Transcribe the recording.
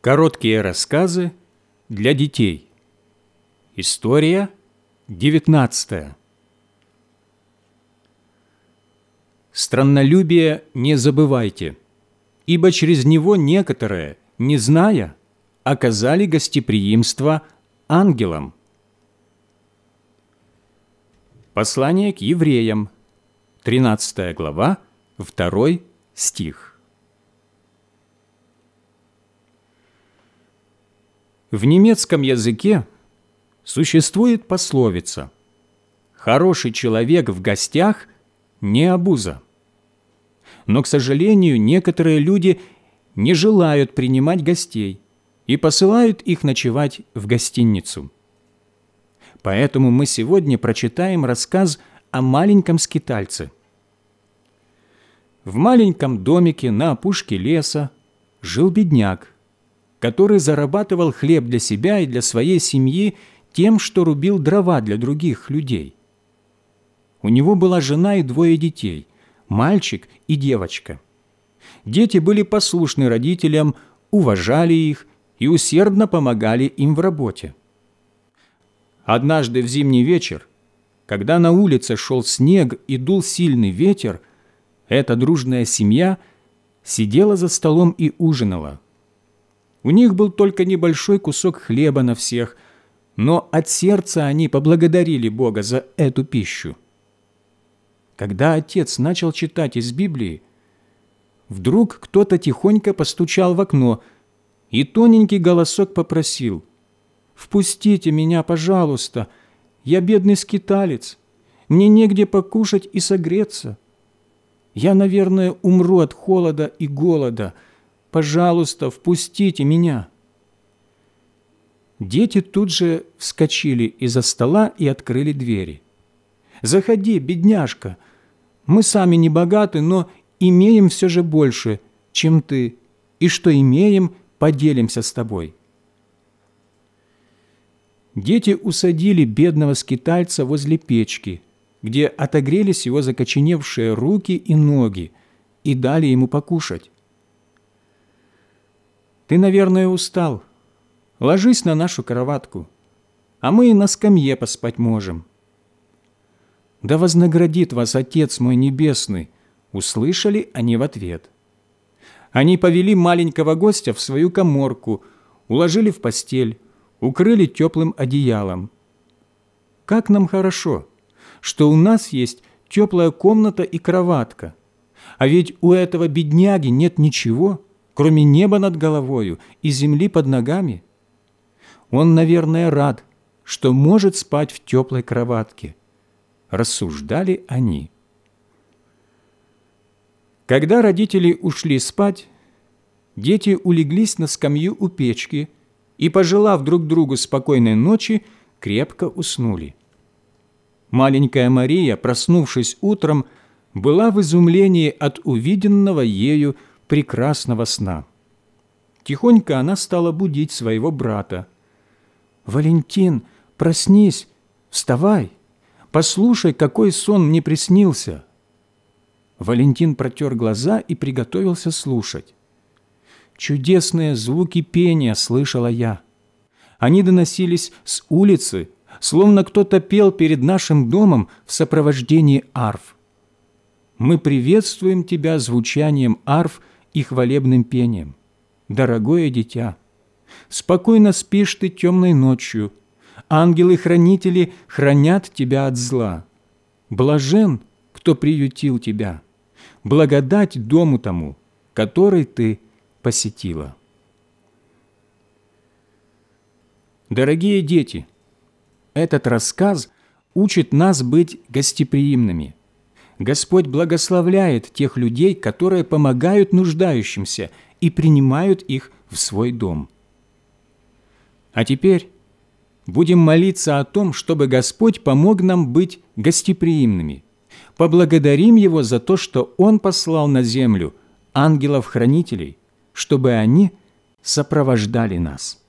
Короткие рассказы для детей. История 19. Страннолюбие не забывайте, ибо через него некоторые, не зная, оказали гостеприимство ангелам. Послание к евреям, 13 глава, 2 стих. В немецком языке существует пословица «Хороший человек в гостях не обуза». Но, к сожалению, некоторые люди не желают принимать гостей и посылают их ночевать в гостиницу. Поэтому мы сегодня прочитаем рассказ о маленьком скитальце. В маленьком домике на опушке леса жил бедняк, который зарабатывал хлеб для себя и для своей семьи тем, что рубил дрова для других людей. У него была жена и 2 детей, мальчик и девочка. Дети были послушны родителям, уважали их и усердно помогали им в работе. Однажды в зимний вечер, когда на улице шел снег и дул сильный ветер, эта дружная семья сидела за столом и ужинала. У них был только небольшой кусок хлеба на всех, но от сердца они поблагодарили Бога за эту пищу. Когда отец начал читать из Библии, вдруг кто-то тихонько постучал в окно, и тоненький голосок попросил: «Впустите меня, пожалуйста, я бедный скиталец, мне негде покушать и согреться. Я, наверное, умру от холода и голода. Пожалуйста, впустите меня». Дети тут же вскочили из-за стола и открыли двери. «Заходи, бедняжка, мы сами не богаты, но имеем все же больше, чем ты, и что имеем, поделимся с тобой». Дети усадили бедного скитальца возле печки, где отогрелись его закоченевшие руки и ноги, и дали ему покушать. «Ты, наверное, устал. Ложись на нашу кроватку, а мы и на скамье поспать можем». «Да вознаградит вас Отец мой Небесный», — услышали они в ответ. Они повели маленького гостя в свою каморку, уложили в постель, укрыли теплым одеялом. «Как нам хорошо, что у нас есть теплая комната и кроватка, а ведь у этого бедняги нет ничего, кроме неба над головою и земли под ногами. Он, наверное, рад, что может спать в теплой кроватке», – рассуждали они. Когда родители ушли спать, дети улеглись на скамью у печки и, пожелав друг другу спокойной ночи, крепко уснули. Маленькая Мария, проснувшись утром, была в изумлении от увиденного ею прекрасного сна. Тихонько она стала будить своего брата. «Валентин, проснись, вставай, послушай, какой сон мне приснился». Валентин протер глаза и приготовился слушать. «Чудесные звуки пения слышала я. Они доносились с улицы, словно кто-то пел перед нашим домом в сопровождении арф. Мы приветствуем тебя звучанием арф и хвалебным пением. Дорогое дитя, спокойно спишь ты темной ночью. Ангелы-хранители хранят тебя от зла. Блажен, кто приютил тебя. Благодать дому тому, который ты посетила». Дорогие дети, этот рассказ учит нас быть гостеприимными. Господь благословляет тех людей, которые помогают нуждающимся и принимают их в свой дом. А теперь будем молиться о том, чтобы Господь помог нам быть гостеприимными. Поблагодарим Его за то, что Он послал на землю ангелов-хранителей, чтобы они сопровождали нас.